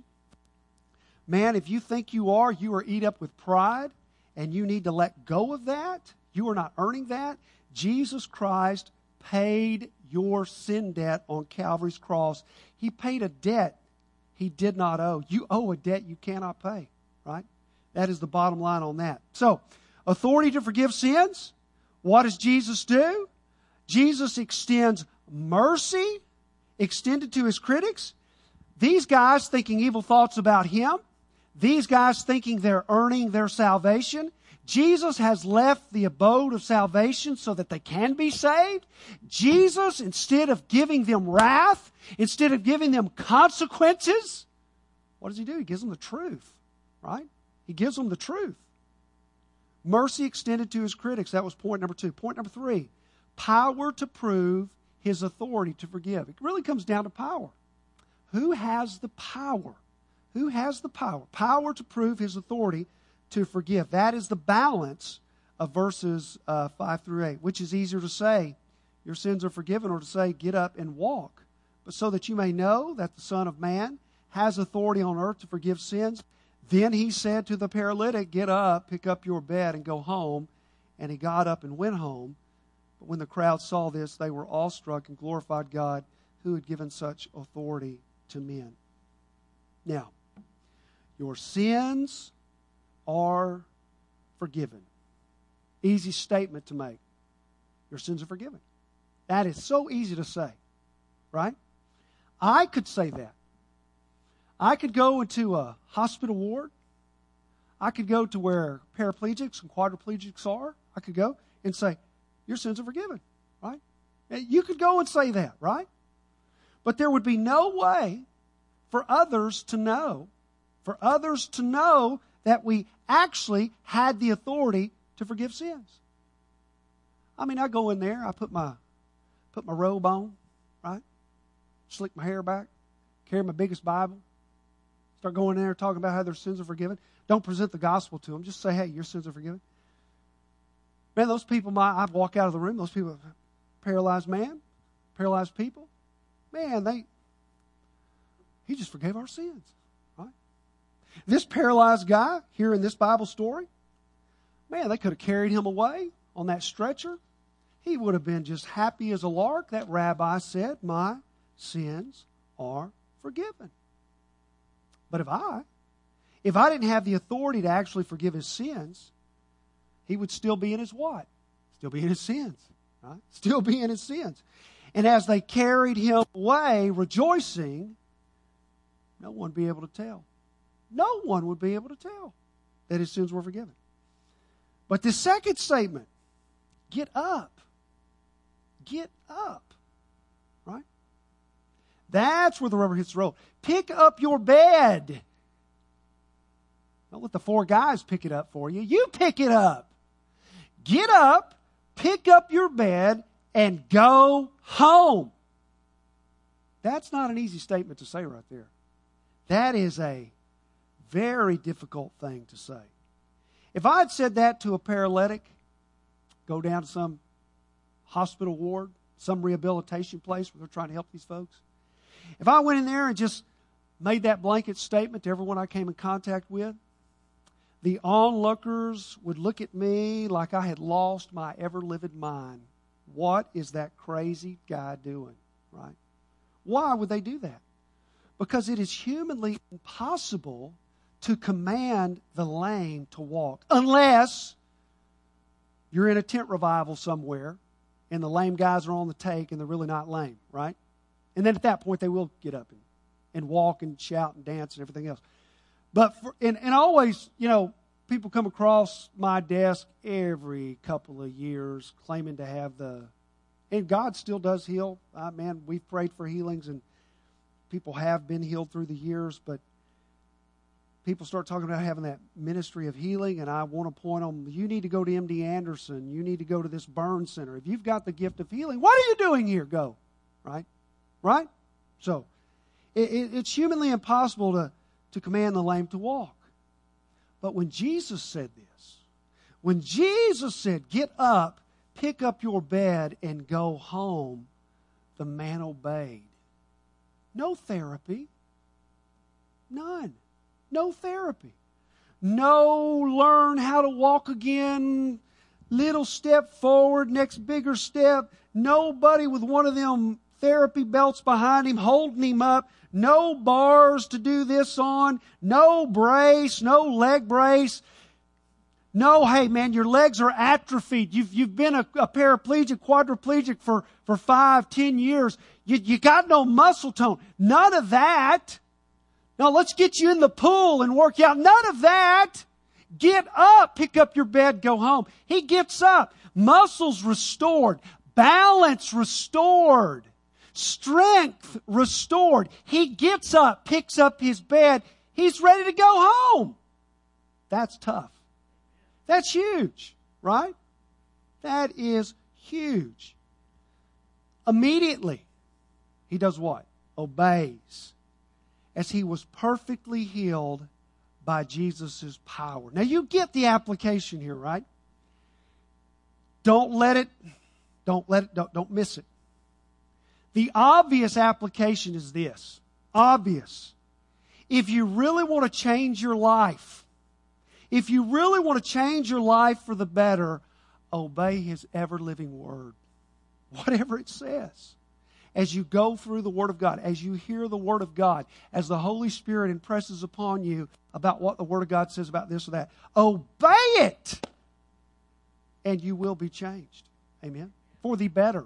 [SPEAKER 2] Man, if you think you are eat up with pride, and you need to let go of that. You are not earning that. Jesus Christ paid your sin debt on Calvary's cross. He paid a debt He did not owe. You owe a debt you cannot pay, right? That is the bottom line on that. So, authority to forgive sins. What does Jesus do? Jesus extends mercy extended to His critics. These guys thinking evil thoughts about Him. These guys thinking they're earning their salvation. Jesus has left the abode of salvation so that they can be saved. Jesus, instead of giving them wrath, instead of giving them consequences, what does He do? He gives them the truth, right? He gives them the truth. Mercy extended to His critics. That was point number 2. Point number 3, power to prove His authority to forgive. It really comes down to power. Who has the power? Who has the power? Power to prove His authority to forgive. That is the balance of verses 5 through 8. Which is easier to say, your sins are forgiven, or to say, get up and walk. But so that you may know that the Son of Man has authority on earth to forgive sins. Then He said to the paralytic, get up, pick up your bed, and go home. And he got up and went home. But when the crowd saw this, they were awestruck and glorified God, who had given such authority to men. Now, your sins are forgiven. Easy statement to make. Your sins are forgiven. That is so easy to say, right? I could say that. I could go into a hospital ward. I could go to where paraplegics and quadriplegics are. I could go and say, your sins are forgiven, right? You could go and say that, right? But there would be no way for others to know that we actually had the authority to forgive sins. I mean, I go in there, I put my robe on, right? Slick my hair back, carry my biggest Bible, start going in there talking about how their sins are forgiven. Don't present the gospel to them. Just say, hey, your sins are forgiven. Man, those people, I'd walk out of the room, those people, paralyzed man, paralyzed people, man, He just forgave our sins. This paralyzed guy here in this Bible story, man, they could have carried him away on that stretcher. He would have been just happy as a lark. That rabbi said, my sins are forgiven. But if I didn't have the authority to actually forgive his sins, he would still be in his what? Still be in his sins, right? Still be in his sins. And as they carried him away rejoicing, no one would be able to tell. No one would be able to tell that his sins were forgiven. But the second statement, get up. Get up. Right? That's where the rubber hits the road. Pick up your bed. Don't let the 4 guys pick it up for you. You pick it up. Get up, pick up your bed, and go home. That's not an easy statement to say right there. That is a very difficult thing to say. If I had said that to a paralytic, go down to some hospital ward, some rehabilitation place where they're trying to help these folks. If I went in there and just made that blanket statement to everyone I came in contact with, the onlookers would look at me like I had lost my ever-living mind. What is that crazy guy doing? Right? Why would they do that? Because it is humanly impossible to command the lame to walk, unless you're in a tent revival somewhere and the lame guys are on the take and they're really not lame, right? And then at that point they will get up and walk and shout and dance and everything else. But and always, people come across my desk every couple of years claiming to have and God still does heal. Man, we've prayed for healings and people have been healed through the years, but people start talking about having that ministry of healing, and I want to point them, you need to go to MD Anderson. You need to go to this burn center. If you've got the gift of healing, what are you doing here? Go. Right? Right? So, it's humanly impossible to command the lame to walk. But when Jesus said this, when Jesus said, get up, pick up your bed, and go home, the man obeyed. No therapy. None. No therapy. No learn how to walk again, little step forward, next bigger step. Nobody with one of them therapy belts behind him holding him up. No bars to do this on. No brace, no leg brace. No, hey man, your legs are atrophied. You've been a paraplegic, quadriplegic for 5-10 years. You got no muscle tone. None of that. Now let's get you in the pool and work out. None of that. Get up, pick up your bed, go home. He gets up. Muscles restored. Balance restored. Strength restored. He gets up, picks up his bed. He's ready to go home. That's tough. That's huge, right? That is huge. Immediately, he does what? Obeys. As he was perfectly healed by Jesus' power. Now you get the application here, right? Don't miss it. The obvious application is this. Obvious. If you really want to change your life, if you really want to change your life for the better, obey His ever-living Word. Whatever it says. As you go through the Word of God, as you hear the Word of God, as the Holy Spirit impresses upon you about what the Word of God says about this or that, obey it, and you will be changed. Amen? For the better.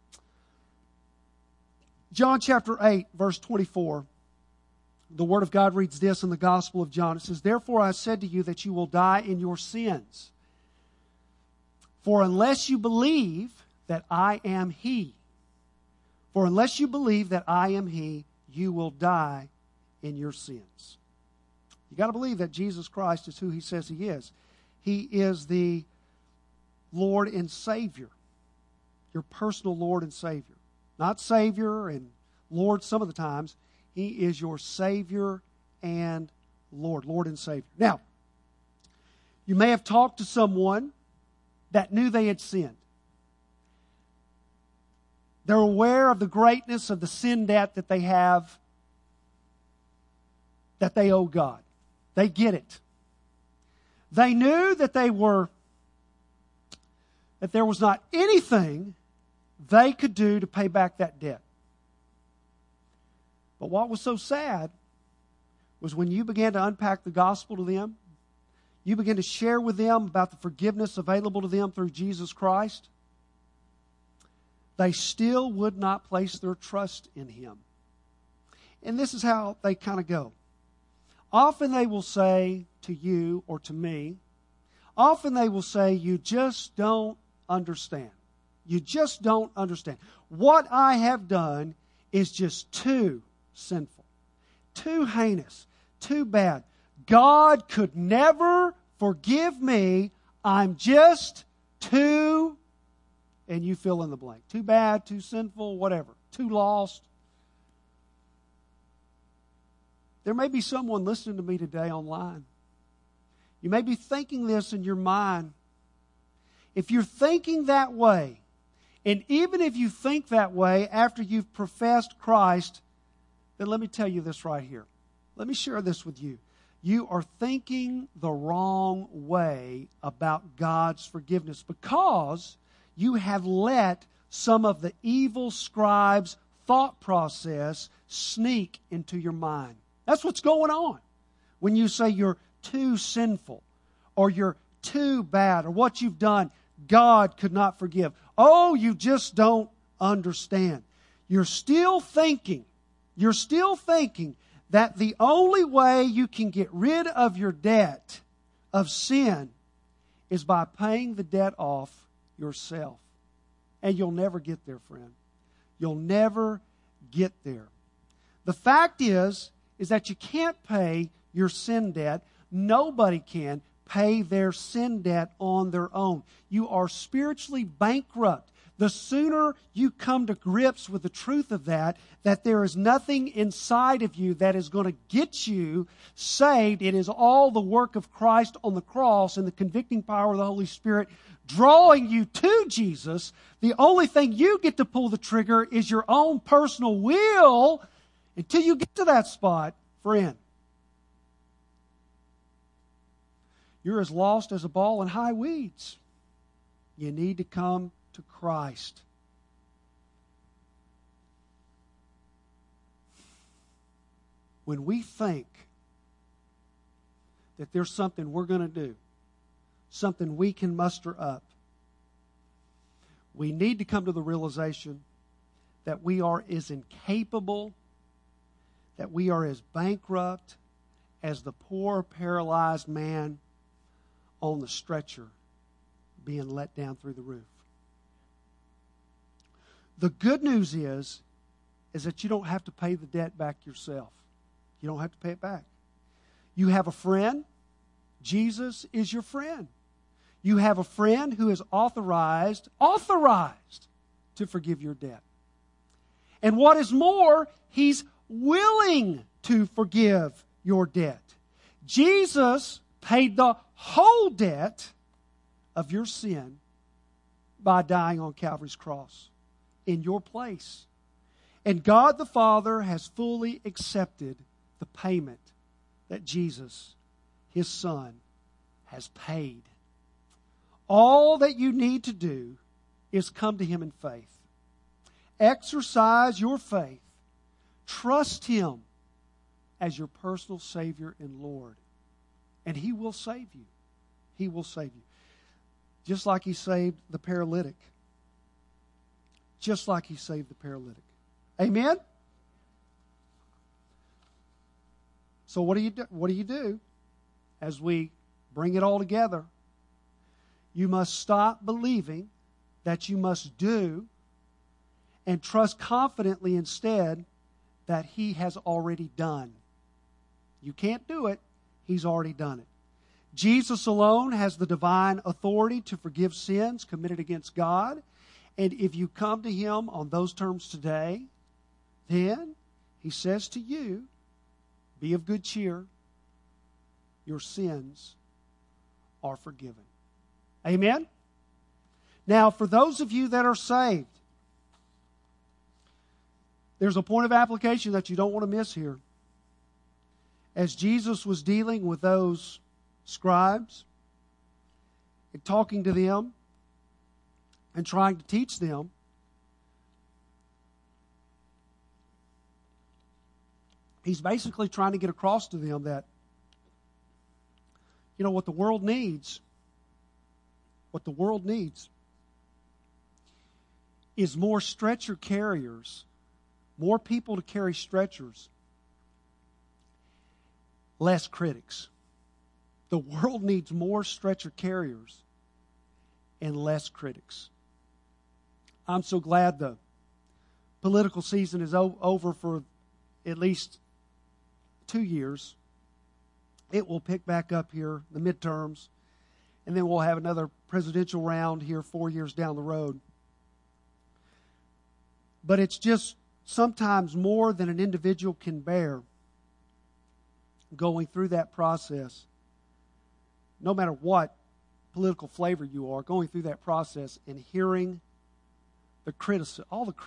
[SPEAKER 2] John chapter 8, verse 24, the Word of God reads this in the Gospel of John. It says, therefore I said to you that you will die in your sins. For unless you believe that I am He, for unless you believe that I am He, you will die in your sins. You got to believe that Jesus Christ is who He says He is. He is the Lord and Savior. Your personal Lord and Savior. Not Savior and Lord some of the times. He is your Savior and Lord. Lord and Savior. Now, you may have talked to someone that knew they had sinned. They're aware of the greatness of the sin debt that they have, that they owe God. They get it. They knew that there was not anything they could do to pay back that debt. But what was so sad was when you began to unpack the gospel to them, you began to share with them about the forgiveness available to them through Jesus Christ, they still would not place their trust in Him. And this is how they kind of go. Often they will say to you or to me, often they will say, you just don't understand. You just don't understand. What I have done is just too sinful, too heinous, too bad. God could never forgive me. I'm just too, and you fill in the blank. Too bad, too sinful, whatever. Too lost. There may be someone listening to me today online. You may be thinking this in your mind. If you're thinking that way, and even if you think that way after you've professed Christ, then let me tell you this right here. Let me share this with you. You are thinking the wrong way about God's forgiveness because you have let some of the evil scribe's thought process sneak into your mind. That's what's going on when you say you're too sinful or you're too bad or what you've done God could not forgive. Oh, you just don't understand. You're still thinking you're still thinking that the only way you can get rid of your debt of sin is by paying the debt off yourself. And you'll never get there, friend. You'll never get there. The fact is that you can't pay your sin debt. Nobody can pay their sin debt on their own. You are spiritually bankrupt. The sooner you come to grips with the truth of that there is nothing inside of you that is going to get you saved. It is all the work of Christ on the cross and the convicting power of the Holy Spirit drawing you to Jesus. The only thing you get to pull the trigger is your own personal will until you get to that spot, friend. You're as lost as a ball in high weeds. You need to come to Christ. When we think that there's something we're going to do, something we can muster up, we need to come to the realization that we are as incapable, that we are as bankrupt as the poor paralyzed man on the stretcher being let down through the roof. The good news is that you don't have to pay the debt back yourself. You don't have to pay it back. You have a friend. Jesus is your friend. You have a friend who is authorized to forgive your debt. And what is more, He's willing to forgive your debt. Jesus paid the whole debt of your sin by dying on Calvary's cross in your place. And God the Father has fully accepted the payment that Jesus, His Son, has paid. All that you need to do is come to Him in faith. Exercise your faith. Trust Him as your personal Savior and Lord. And He will save you. He will save you. Just like He saved the paralytic. Just like He saved the paralytic. Amen? So what do you do as we bring it all together? You must stop believing that you must do and trust confidently instead that He has already done. You can't do it. He's already done it. Jesus alone has the divine authority to forgive sins committed against God. And if you come to Him on those terms today, then He says to you, be of good cheer. Your sins are forgiven. Amen? Now, for those of you that are saved, there's a point of application that you don't want to miss here. As Jesus was dealing with those scribes and talking to them and trying to teach them, He's basically trying to get across to them that, what the world needs, is more stretcher carriers, more people to carry stretchers, less critics. The world needs more stretcher carriers and less critics. I'm so glad the political season is over for at least 2 years. It will pick back up here, the midterms, and then we'll have another presidential round here 4 years down the road. But it's just sometimes more than an individual can bear going through that process. No matter what political flavor you are, going through that process and hearing the criticism, all the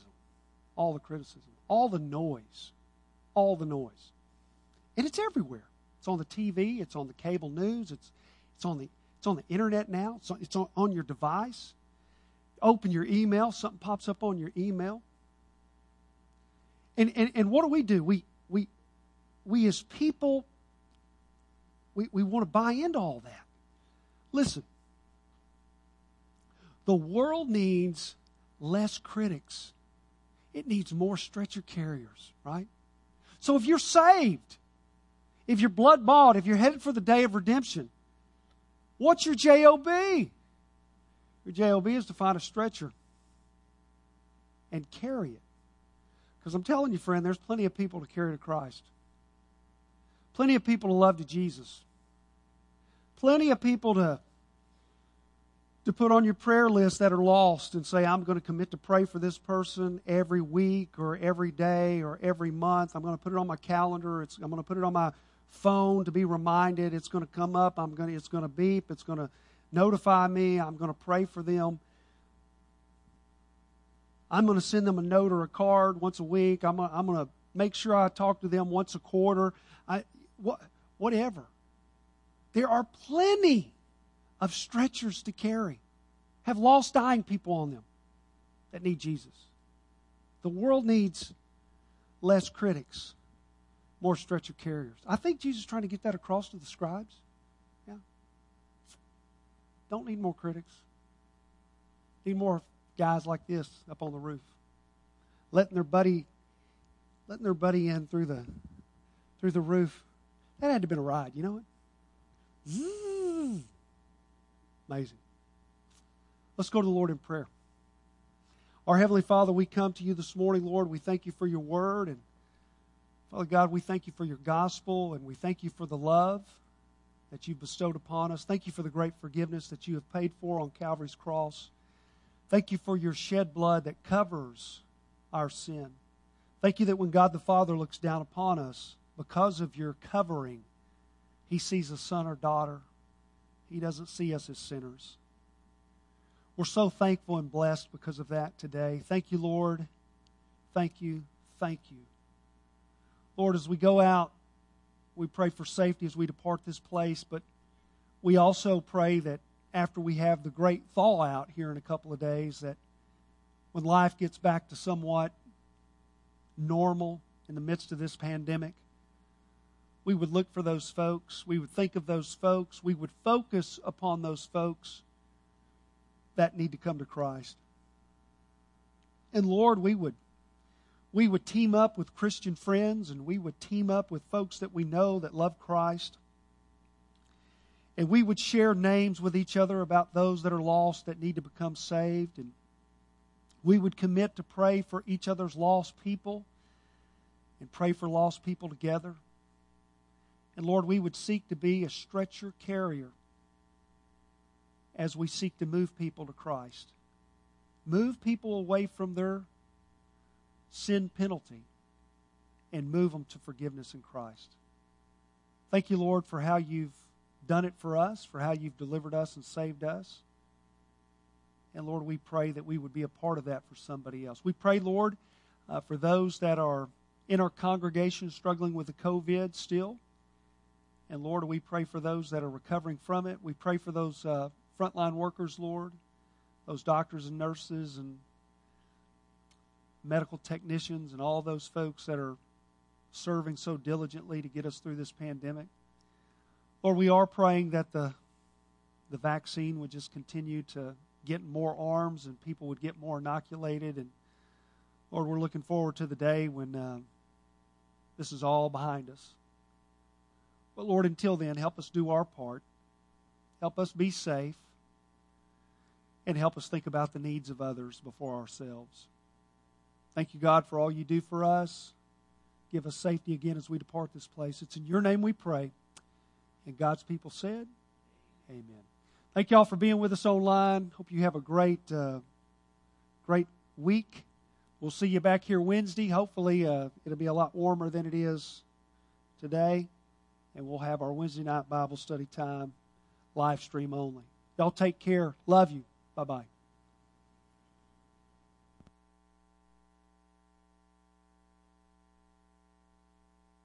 [SPEAKER 2] noise. And it's everywhere. It's on the TV. It's on the cable news. It's on the internet now. It's on your device. Open your email. Something pops up on your email. And what do? We as people, we want to buy into all that. Listen. The world needs less critics. it needs more stretcher carriers, right? So if you're saved, if you're blood bought, if you're headed for the day of redemption, what's your JOB? Your JOB is to find a stretcher and carry it. Because I'm telling you, friend, there's plenty of people to carry to Christ. Plenty of people to love to Jesus. Plenty of people to put on your prayer list that are lost and say, I'm going to commit to pray for this person every week or every day or every month. I'm going to put it on my calendar. I'm going to put it on my phone to be reminded. It's going to come up. It's going to beep. It's going to notify me. I'm going to pray for them. I'm going to send them a note or a card once a week. I'm going to make sure I talk to them once a quarter. Whatever. There are plenty of stretchers to carry. Have lost, dying people on them that need Jesus. The world needs less critics, more stretcher carriers. I think Jesus is trying to get that across to the scribes. Yeah. Don't need more critics. Need more guys like this up on the roof, letting their buddy in through the roof. That had to have been a ride, you know it? Amazing. Let's go to the Lord in prayer. Our Heavenly Father, we come to you this morning, Lord. We thank you for your word. And Father God, we thank you for your gospel. And we thank you for the love that you've bestowed upon us. Thank you for the great forgiveness that you have paid for on Calvary's cross. Thank you for your shed blood that covers our sin. Thank you that when God the Father looks down upon us, because of your covering, He sees a son or daughter. He doesn't see us as sinners. We're so thankful and blessed because of that today. Thank you, Lord. Thank you. Thank you. Lord, as we go out, we pray for safety as we depart this place, but we also pray that after we have the great thaw out here in a couple of days, that when life gets back to somewhat normal in the midst of this pandemic, we would look for those folks. We would think of those folks. We would focus upon those folks that need to come to Christ. And Lord, we would team up with Christian friends, and we would team up with folks that we know that love Christ. And we would share names with each other about those that are lost that need to become saved. And we would commit to pray for each other's lost people and pray for lost people together. And Lord, we would seek to be a stretcher carrier as we seek to move people to Christ. Move people away from their sin penalty and move them to forgiveness in Christ. Thank you, Lord, for how you've done it for us, for how you've delivered us and saved us. And Lord, we pray that we would be a part of that for somebody else. We pray, Lord, for those that are in our congregation struggling with the COVID still. And Lord, we pray for those that are recovering from it. We pray for those frontline workers, Lord, those doctors and nurses and medical technicians and all those folks that are serving so diligently to get us through this pandemic. Lord, we are praying that the vaccine would just continue to get more arms and people would get more inoculated. And Lord, we're looking forward to the day when this is all behind us. But Lord, until then, help us do our part. Help us be safe. And help us think about the needs of others before ourselves. Thank you, God, for all you do for us. Give us safety again as we depart this place. It's in your name we pray. And God's people said, amen. Thank you all for being with us online. Hope you have a great week. We'll see you back here Wednesday. Hopefully it'll be a lot warmer than it is today. And we'll have our Wednesday night Bible study time live stream only. Y'all take care. Love you. Bye-bye.